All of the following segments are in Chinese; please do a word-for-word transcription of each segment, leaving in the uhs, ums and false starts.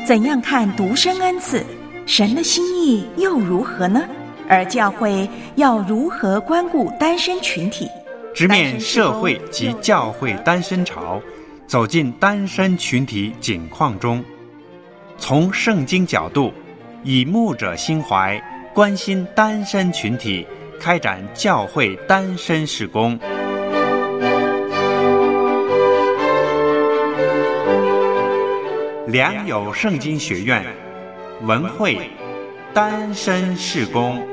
怎样看独生恩赐？神的心意又如何呢？而教会要如何关顾单身群体？ 直面社会及教会单身潮，走进单身群体景况中，从圣经角度，以牧者心怀，关心单身群体，开展教会单身事工。良友圣经学院文慧单身事工。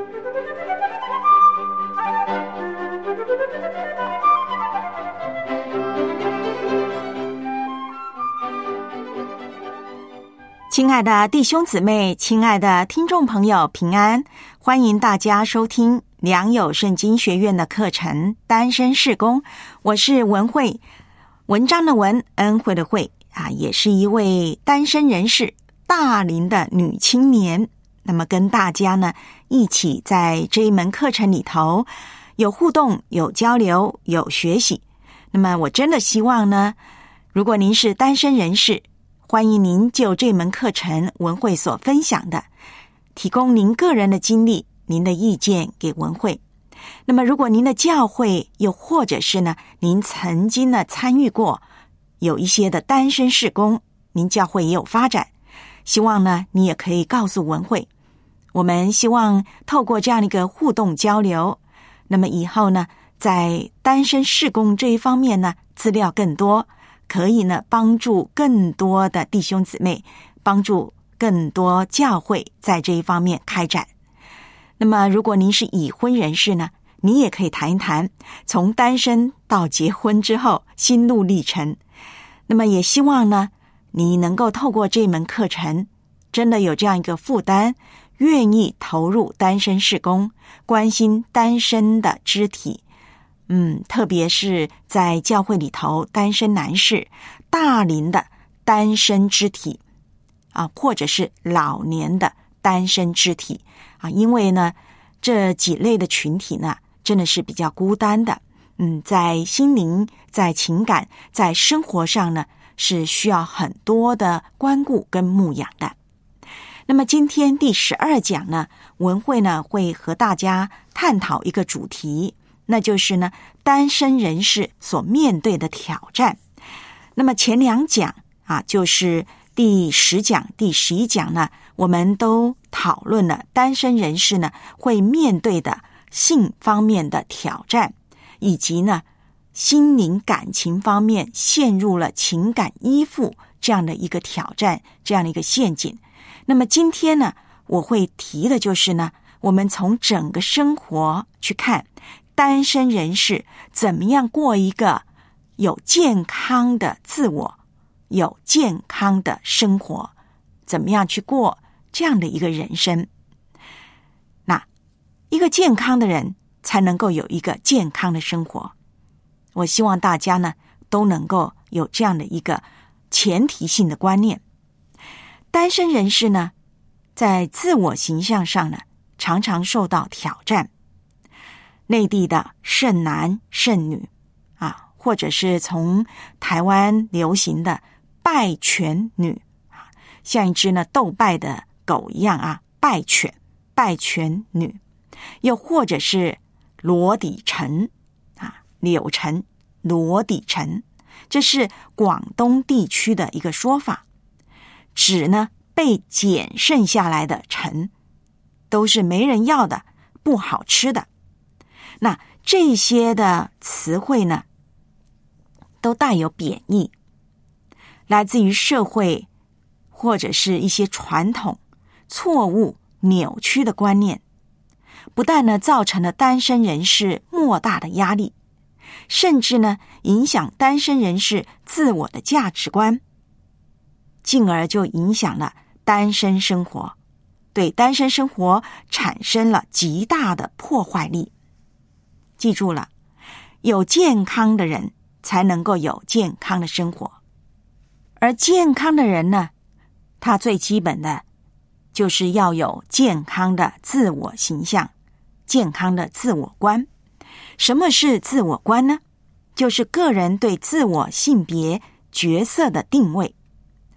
亲爱的弟兄姊妹，亲爱的听众朋友，平安！欢迎大家收听良友圣经学院的课程单身事工，我是文慧，文章的文，恩惠的惠啊，也是一位单身人士，大龄的女青年。那么跟大家呢一起在这一门课程里头有互动，有交流，有学习。那么我真的希望呢，如果您是单身人士，欢迎您就这门课程文慧所分享的，提供您个人的经历，您的意见给文慧。那么如果您的教会又或者是呢您曾经呢参与过有一些的单身事工，您教会也有发展，希望呢你也可以告诉文慧。我们希望透过这样的一个互动交流，那么以后呢在单身事工这一方面呢资料更多，可以呢帮助更多的弟兄姊妹，帮助更多教会在这一方面开展。那么如果您是已婚人士呢，你也可以谈一谈从单身到结婚之后心路历程。那么也希望呢你能够透过这门课程真的有这样一个负担，愿意投入单身事工，关心单身的肢体，嗯，特别是在教会里头单身男士，大龄的单身肢体啊，或者是老年的单身肢体啊，因为呢这几类的群体呢真的是比较孤单的，嗯，在心灵，在情感，在生活上呢是需要很多的关顾跟牧养的。那么今天第十二讲呢，文慧呢会和大家探讨一个主题，那就是呢单身人士所面对的挑战。那么前两讲啊，就是第十讲第十一讲呢，我们都讨论了单身人士呢会面对的性方面的挑战，以及呢心灵感情方面陷入了情感依附这样的一个挑战，这样的一个陷阱。那么今天呢我会提的就是呢，我们从整个生活去看单身人士怎么样过一个有健康的自我，有健康的生活，怎么样去过这样的一个人生。那一个健康的人才能够有一个健康的生活，我希望大家呢都能够有这样的一个前提性的观念。单身人士呢在自我形象上呢常常受到挑战，内地的剩男剩女啊，或者是从台湾流行的败犬女啊，像一只呢斗败的狗一样啊，败犬败犬女，又或者是罗底橙啊，柳橙罗底橙，这是广东地区的一个说法，指呢被捡剩下来的橙，都是没人要的，不好吃的。那这些的词汇呢都带有贬义，来自于社会或者是一些传统错误扭曲的观念，不但呢造成了单身人士莫大的压力，甚至呢影响单身人士自我的价值观，进而就影响了单身生活，对单身生活产生了极大的破坏力。记住了，有健康的人才能够有健康的生活，而健康的人呢，他最基本的就是要有健康的自我形象，健康的自我观。什么是自我观呢？就是个人对自我性别角色的定位。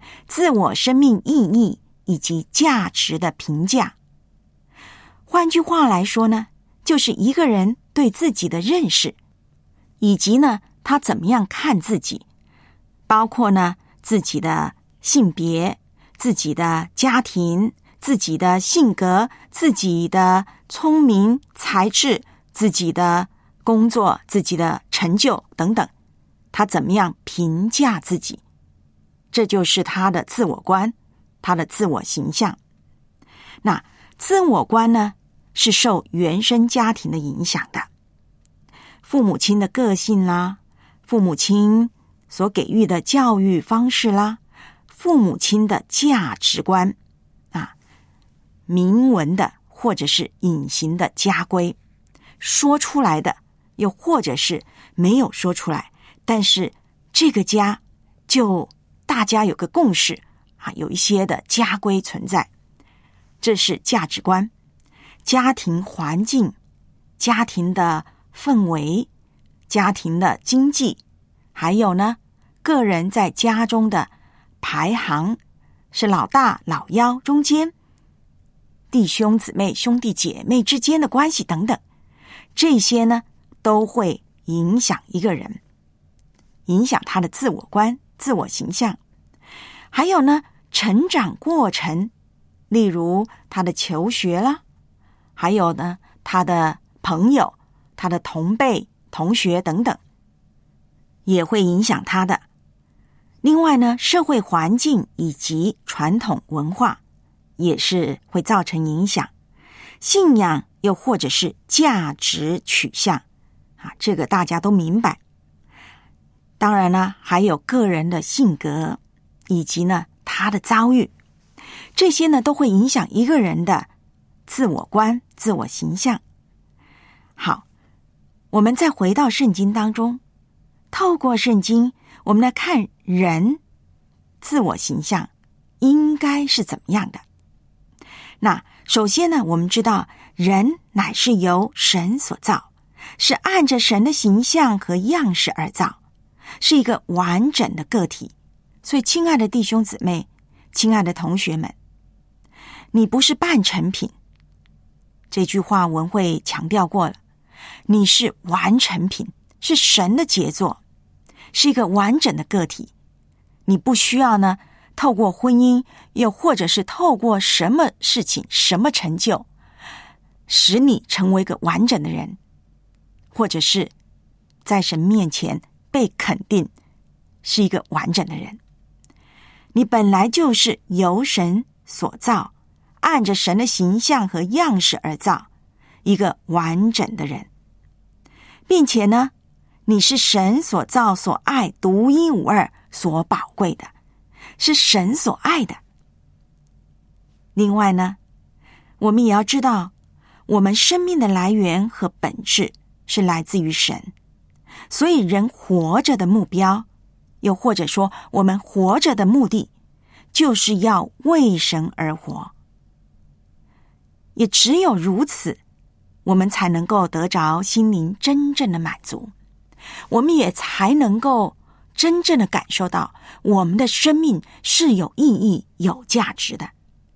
自我生命意义以及价值的评价。换句话来说呢，就是一个人对自己的认识，以及呢他怎么样看自己，包括呢自己的性别、自己的家庭、自己的性格、自己的聪明才智、自己的工作、自己的成就等等，他怎么样评价自己，这就是他的自我观，他的自我形象。那自我观呢，是受原生家庭的影响的，父母亲的个性啦，父母亲所给予的教育方式啦，父母亲的价值观啊，明文的或者是隐形的家规，说出来的又或者是没有说出来，但是这个家就大家有个共识啊，有一些的家规存在，这是价值观。家庭环境、家庭的氛围、家庭的经济，还有呢个人在家中的排行，是老大老幺，中间弟兄姊妹兄弟姐妹之间的关系等等，这些呢都会影响一个人，影响他的自我观、自我形象。还有呢成长过程，例如他的求学啦，还有呢他的朋友、他的同辈同学等等，也会影响他的。另外呢社会环境以及传统文化也是会造成影响，信仰又或者是价值取向啊，这个大家都明白。当然呢还有个人的性格以及呢他的遭遇，这些呢都会影响一个人的自我观、自我形象。好，我们再回到圣经当中，透过圣经我们来看人自我形象应该是怎么样的。那首先呢，我们知道人乃是由神所造，是按着神的形象和样式而造，是一个完整的个体。所以亲爱的弟兄姊妹，亲爱的同学们，你不是半成品，这句话文慧强调过了，你是完成品，是神的杰作，是一个完整的个体。你不需要呢透过婚姻，又或者是透过什么事情、什么成就，使你成为一个完整的人，或者是在神面前被肯定是一个完整的人。你本来就是由神所造，按着神的形象和样式而造，一个完整的人，并且呢你是神所造、所爱、独一无二、所宝贵的，是神所爱的。另外呢，我们也要知道，我们生命的来源和本质是来自于神，所以人活着的目标，又或者说我们活着的目的，就是要为神而活。也只有如此，我们才能够得着心灵真正的满足，我们也才能够真正的感受到我们的生命是有意义、有价值的。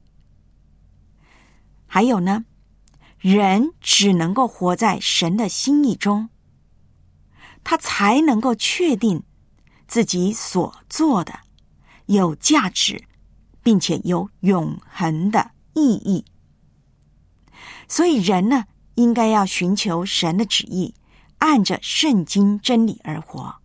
还有呢，人只能够活在神的心意中，他才能够确定自己所做的有价值，并且有永恒的意义。所以人呢，应该要寻求神的旨意，按着圣经真理而活。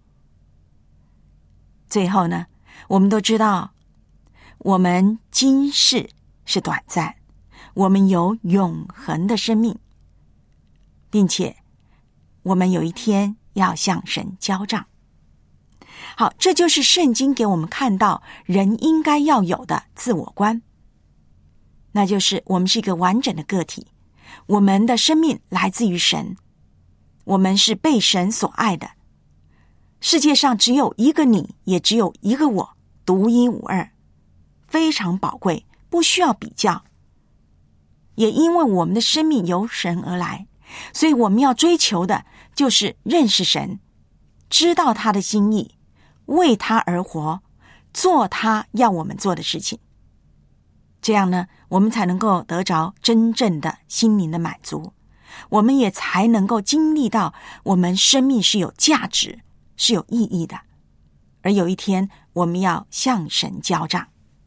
最后呢，我们都知道，我们今世是短暂，我们有永恒的生命，并且我们有一天要向神交账。好，这就是圣经给我们看到人应该要有的自我观，那就是我们是一个完整的个体，我们的生命来自于神，我们是被神所爱的，世界上只有一个你，也只有一个我，独一无二，非常宝贵，不需要比较。也因为我们的生命由神而来，所以我们要追求的就是认识神，知道他的心意，为他而活， 做他要我们做的事情。这样呢，我们才能够得着真正的心灵的满足，我们也才能够经历到我们生命是有价值、是有意义的。而有一天，我们要向神交账。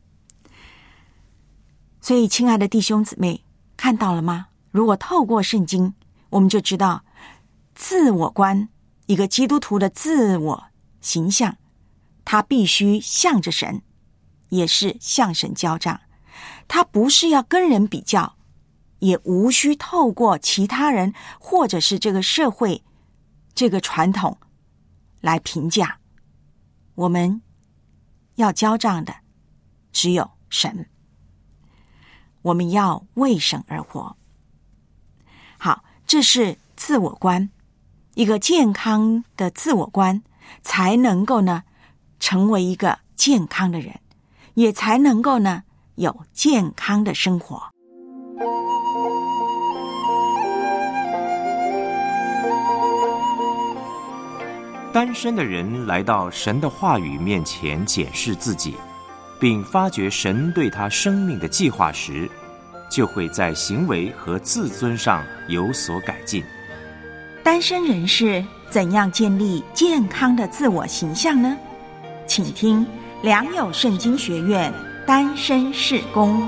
所以，亲爱的弟兄姊妹，看到了吗？如果透过圣经，我们就知道自我观，一个基督徒的自我形象，他必须向着神，也是向神交账。他不是要跟人比较，也无需透过其他人或者是这个社会、这个传统来评价。我们要交账的只有神，我们要为神而活。好，这是自我观，一个健康的自我观，才能够呢成为一个健康的人，也才能够呢有健康的生活。 单身的人来到神的话语面前检视自己，并发觉神对他生命的计划时，就会在行为和自尊上有所改进。 单身人士怎样建立健康的自我形象呢？请听良友圣经学院单身事工。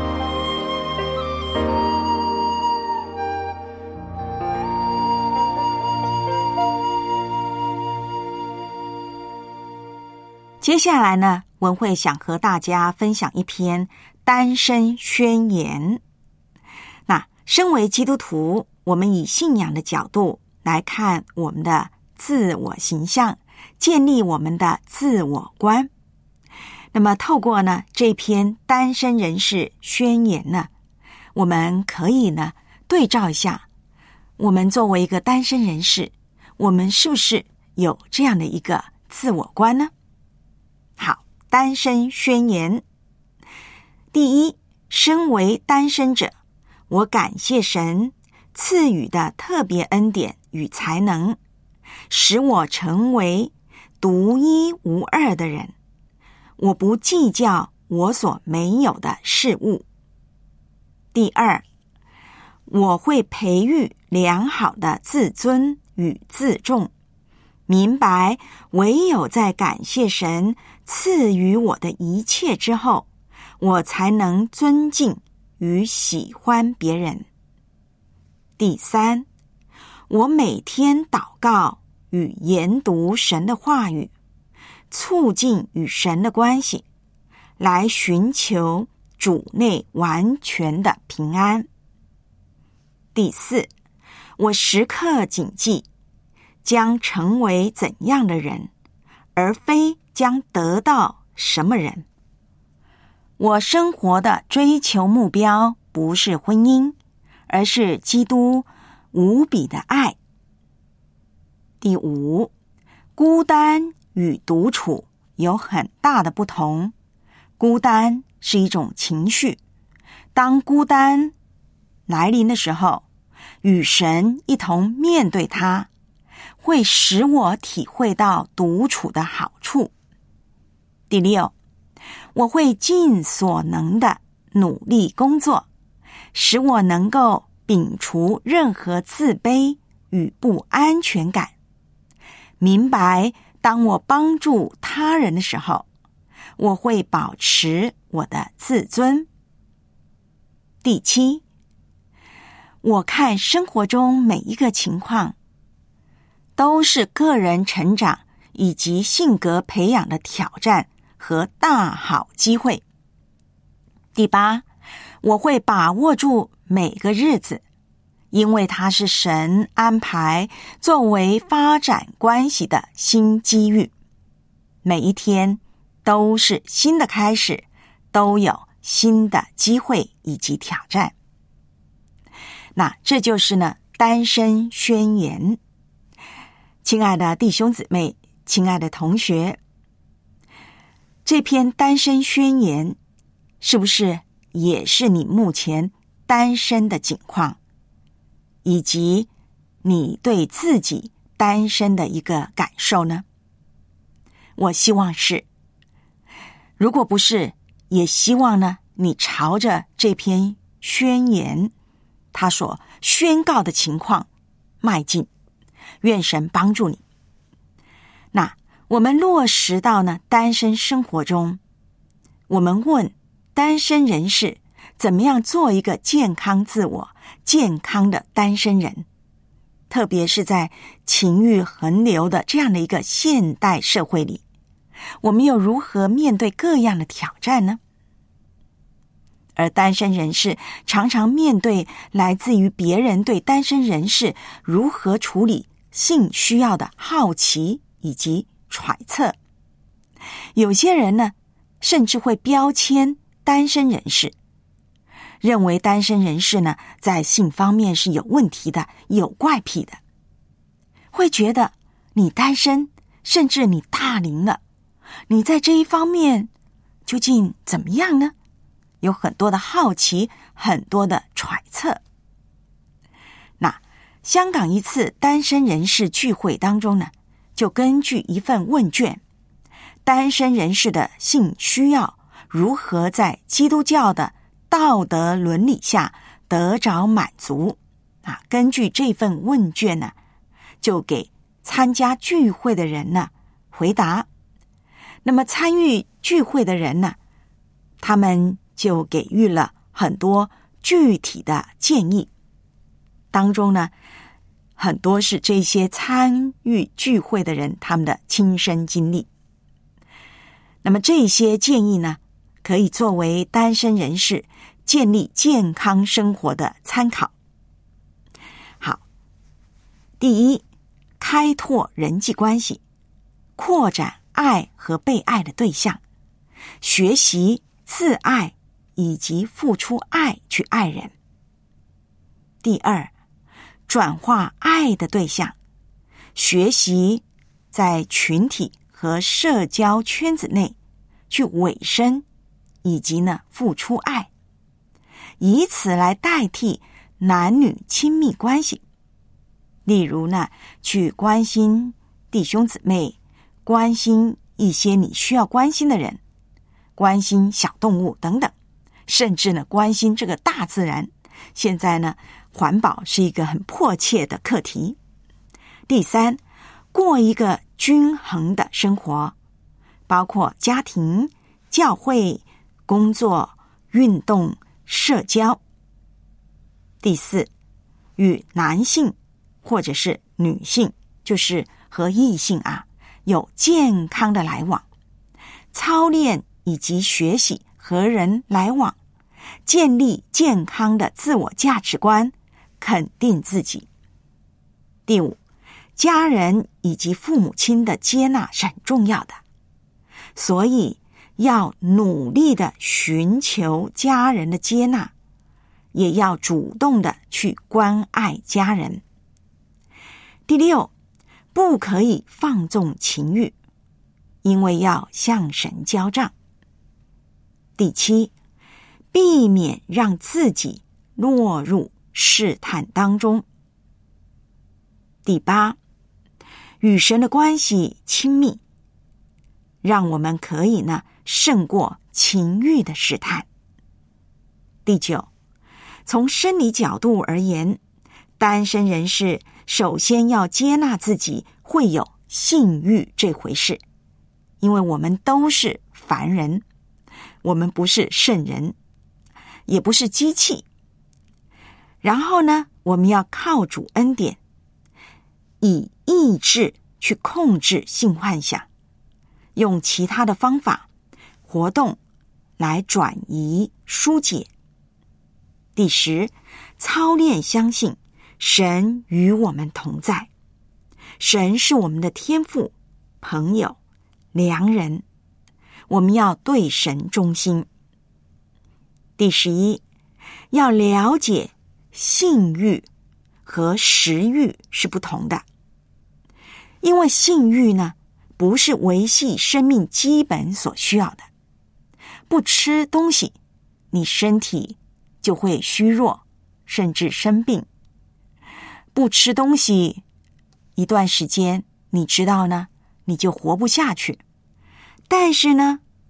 接下来呢，文慧想和大家分享一篇单身宣言。那身为基督徒，我们以信仰的角度来看我们的自我形象，建立我们的自我观。那么透过呢这篇单身人士宣言呢，我们可以呢对照一下，我们作为一个单身人士，我们是不是有这样的一个自我观呢？好，单身宣言。第一，身为单身者，我感谢神赐予的特别恩典与才能，使我成为独一无二的人。我不计较我所没有的事物。第二，我会培育良好的自尊与自重，明白唯有在感谢神赐予我的一切之后，我才能尊敬与喜欢别人。第三，我每天祷告与研读神的话语，促进与神的关系，来寻求主内完全的平安。第四，我时刻谨记将成为怎样的人，而非将得到什么人。我生活的追求目标不是婚姻，而是基督无比的爱。第五，孤单与独处有很大的不同。孤单是一种情绪，当孤单来临的时候，与神一同面对它，会使我体会到独处的好处。第六，我会尽所能的努力工作，使我能够摒除任何自卑与不安全感，明白当我帮助他人的时候，我会保持我的自尊。第七，我看生活中每一个情况都是个人成长以及性格培养的挑战和大好机会。第八，我会把握住每个日子，因为它是神安排作为发展关系的新机遇。每一天都是新的开始，都有新的机会以及挑战。那这就是呢单身宣言。亲爱的弟兄姊妹，亲爱的同学，这篇单身宣言是不是也是你目前单身的境况，以及你对自己单身的一个感受呢？我希望是。 如果不是，也希望呢你朝着这篇宣言他所宣告的情况迈进，愿神帮助你。那我们落实到呢单身生活中，我们问单身人士怎么样做一个健康自我、健康的单身人，特别是在情欲横流的这样的一个现代社会里，我们又如何面对各样的挑战呢？而单身人士常常面对来自于别人对单身人士如何处理性需要的好奇以及揣测。有些人呢，甚至会标签单身人士，认为单身人士呢，在性方面是有问题的，有怪癖的，会觉得你单身，甚至你大龄了，你在这一方面究竟怎么样呢？有很多的好奇，很多的揣测。那香港一次单身人士聚会当中呢，就根据一份问卷，单身人士的性需要如何在基督教的道德伦理下得着满足啊？根据这份问卷呢，就给参加聚会的人呢回答。那么参与聚会的人呢，他们就给予了很多具体的建议，当中呢，很多是这些参与聚会的人他们的亲身经历。那么这些建议呢，可以作为单身人士建立健康生活的参考。好，第一，开拓人际关系，扩展爱和被爱的对象，学习自爱以及付出爱去爱人。第二，转化爱的对象，学习在群体和社交圈子内去委身以及呢付出爱，以此来代替男女亲密关系。例如呢，去关心弟兄姊妹，关心一些你需要关心的人，关心小动物等等，甚至呢关心这个大自然。现在呢，环保是一个很迫切的课题。第三，过一个均衡的生活，包括家庭、教会、工作、运动、社交。第四，与男性或者是女性，就是和异性啊，有健康的来往，操练以及学习和人来往，建立健康的自我价值观，肯定自己。第五，家人以及父母亲的接纳是很重要的，所以要努力的寻求家人的接纳，也要主动的去关爱家人。第六，不可以放纵情欲，因为要向神交账。第七，避免让自己落入试探当中。第八，与神的关系亲密，让我们可以呢胜过情欲的试探。第九，从生理角度而言，单身人士首先要接纳自己会有性欲这回事，因为我们都是凡人，我们不是圣人，也不是机器。然后呢，我们要靠主恩典，以意志去控制性幻想，用其他的方法活动来转移疏解。第十，操练相信神与我们同在，神是我们的天父、朋友、良人，我们要对神忠心。第十一，要了解性欲和食欲是不同的，因为性欲呢，不是维系生命基本所需要的。不吃东西，你身体就会虚弱，甚至生病。不吃东西一段时间，你知道呢，你就活不下去。但是呢，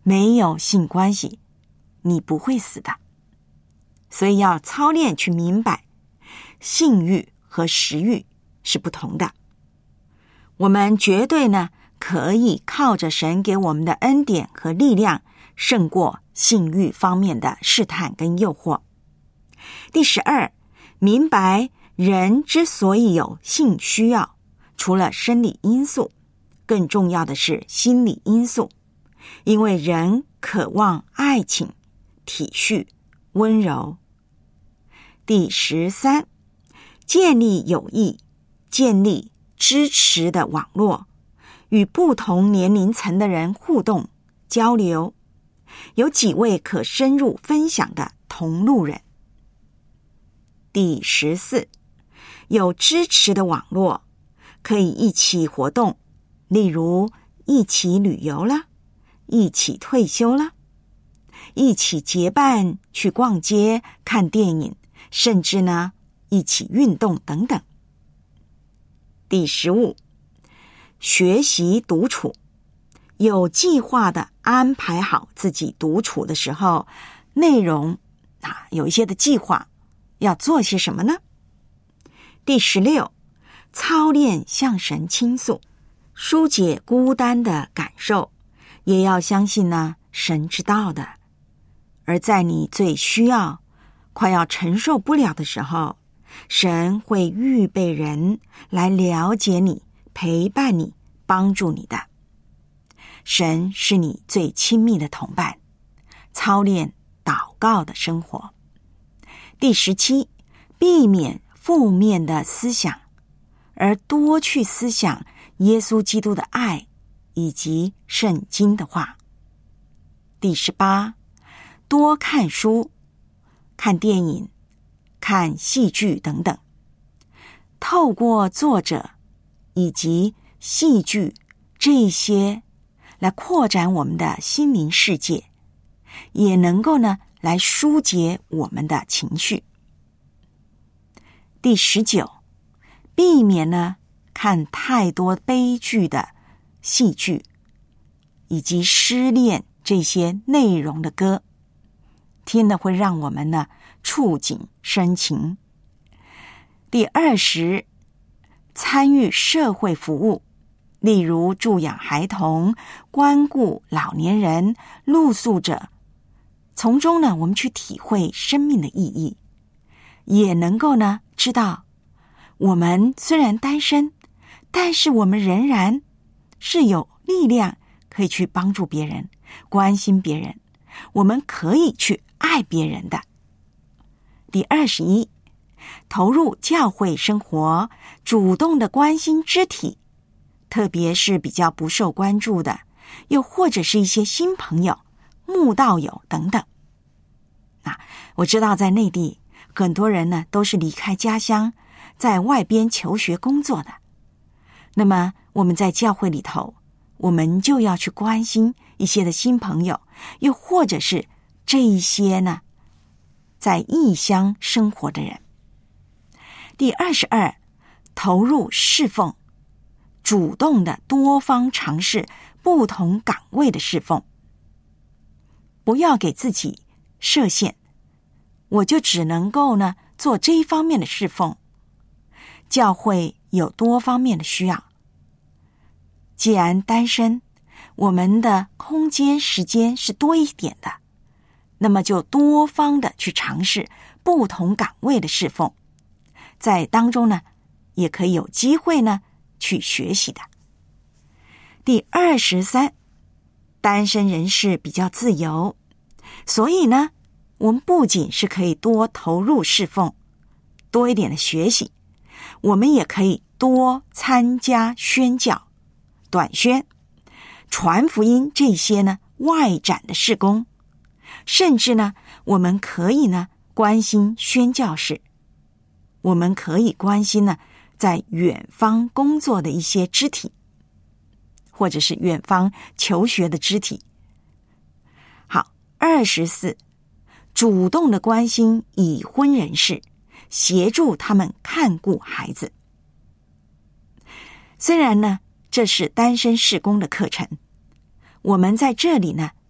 没有性关系，你不会死的。所以要操练去明白，性欲和食欲是不同的。我们绝对呢，可以靠着神给我们的恩典和力量，胜过性欲方面的试探跟诱惑。第十二，明白人之所以有性需要，除了生理因素，更重要的是心理因素，因为人渴望爱情、体恤、温柔。第十三，建立友谊，建立支持的网络，与不同年龄层的人互动交流，有几位可深入分享的同路人。第十四，有支持的网络，可以一起活动，例如一起旅游了，一起退休了，一起结伴去逛街、看电影，甚至呢一起运动等等。第十五，学习独处，有计划的安排好自己独处的时候，内容啊有一些的计划，要做些什么呢？第十六，操练向神倾诉，疏解孤单的感受，也要相信呢神知道的。而在你最需要、快要承受不了的时候，神会预备人来了解你、陪伴你、帮助你的。神是你最亲密的同伴，操练祷告的生活。第十七，避免负面的思想，而多去思想耶稣基督的爱以及圣经的话。第十八，多看书、看电影、看戏剧等等，透过作者以及戏剧这些来扩展我们的心灵世界，也能够呢来疏解我们的情绪。第十九，避免呢看太多悲剧的戏剧以及失恋这些内容的歌，听了会让我们呢触景生情。第二十，参与社会服务，例如助养孩童、关顾老年人、露宿者，从中呢我们去体会生命的意义，也能够呢知道我们虽然单身，但是我们仍然是有力量可以去帮助别人、关心别人，我们可以去爱别人的。第二十一，投入教会生活，主动的关心肢体，特别是比较不受关注的，又或者是一些新朋友、慕道友等等。啊，我知道在内地很多人呢都是离开家乡，在外边求学工作的。那么我们在教会里头，我们就要去关心一些的新朋友，又或者是这一些呢在异乡生活的人。第二十二，投入侍奉，主动的多方尝试不同岗位的侍奉，不要给自己设限，我就只能够呢做这一方面的侍奉。教会有多方面的需要，既然单身，我们的空间时间是多一点的，那么就多方的去尝试不同岗位的侍奉，在当中呢也可以有机会呢去学习的。第二十三，单身人士比较自由，所以呢我们不仅是可以多投入侍奉，多一点的学习，我们也可以多参加宣教、短宣、传福音这些呢外展的事工，甚至呢我们可以呢关心宣教士，我们可以关心呢在远方工作的一些肢体，或者是远方求学的肢体。好，二十四，主动的关心已婚人士，协助他们看顾孩子。虽然呢这是单身事工的课程，我们在这里呢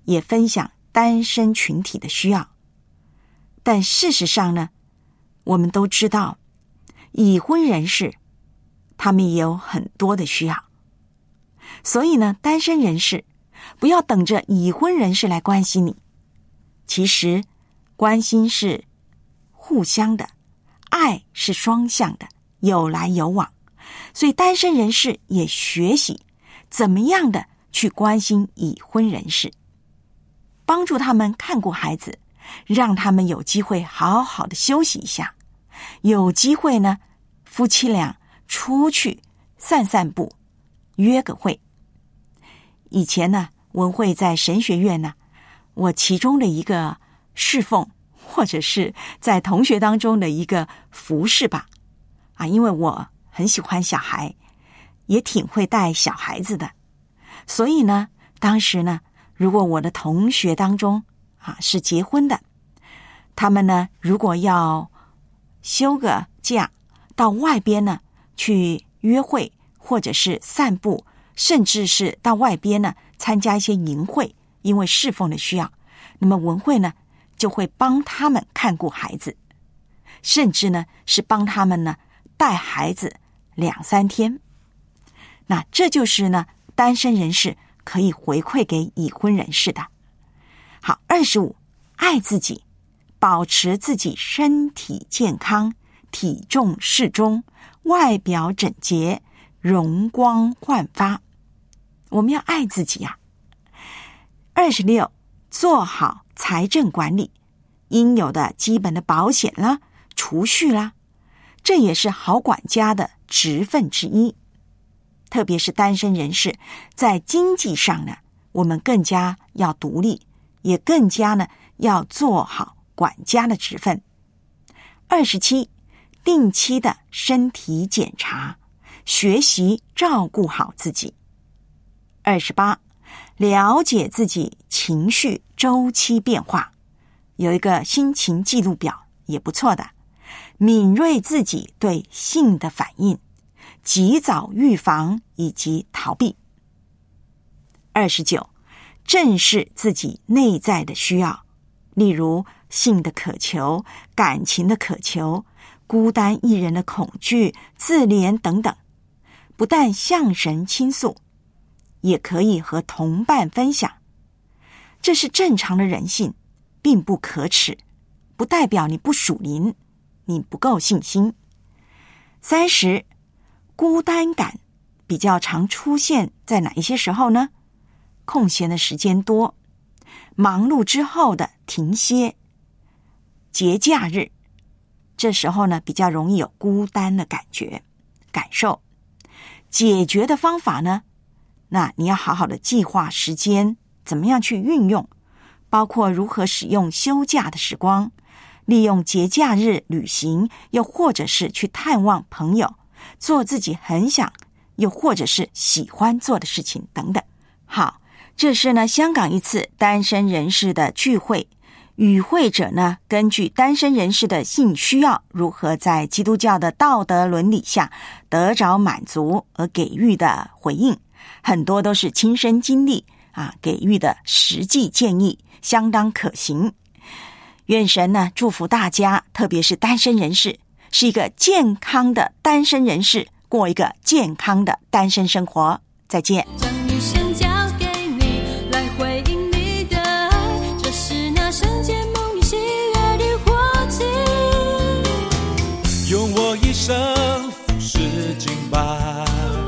也分享单身群体的需要。但事实上呢，我们都知道已婚人士他们也有很多的需要。所以呢，单身人士不要等着已婚人士来关心你，其实关心是互相的，爱是双向的，有来有往。所以单身人士也学习怎么样的去关心已婚人士，帮助他们看顾孩子，让他们有机会好好的休息一下，有机会呢夫妻俩出去散散步，约个会。以前呢，文慧在神学院呢，我其中的一个侍奉，或者是在同学当中的一个服侍吧。啊，因为我很喜欢小孩，也挺会带小孩子的，所以呢，当时呢，如果我的同学当中啊是结婚的，他们呢如果要休个假，到外边呢去约会，或者是散步，甚至是到外边呢参加一些营会，因为侍奉的需要，那么文慧呢就会帮他们看顾孩子，甚至呢是帮他们呢带孩子两三天。那这就是呢单身人士可以回馈给已婚人士的。好，二十五，爱自己，保持自己身体健康，体重适中，外表整洁，容光焕发。我们要爱自己呀、啊。二十六，做好财政管理，应有的基本的保险啦、储蓄啦，这也是好管家的职分之一。特别是单身人士，在经济上呢，我们更加要独立，也更加呢要做好管家的职分。二十七，定期的身体检查，学习照顾好自己。二十八，了解自己情绪周期变化，有一个心情记录表也不错的。敏锐自己对性的反应，及早预防以及逃避。二十九，正视自己内在的需要，例如性的渴求、感情的渴求、孤单一人的恐惧、自怜等等，不但向神倾诉，也可以和同伴分享。这是正常的人性，并不可耻，不代表你不属灵，你不够信心。三十，孤单感比较常出现在哪一些时候呢？空闲的时间多，忙碌之后的停歇，节假日，这时候呢比较容易有孤单的感觉感受。解决的方法呢，那你要好好的计划时间，怎么样去运用，包括如何使用休假的时光，利用节假日旅行，又或者是去探望朋友，做自己很想又或者是喜欢做的事情等等。好，这是呢香港一次单身人士的聚会，与会者呢根据单身人士的性需要，如何在基督教的道德伦理下得着满足而给予的回应，很多都是亲身经历啊，给予的实际建议相当可行。愿神呢祝福大家，特别是单身人士，是一个健康的单身人士，过一个健康的单身生活。再见。 将一生交给你来回应你的爱，这是那圣洁蒙你喜悦的活祭。 用我一生服侍敬拜。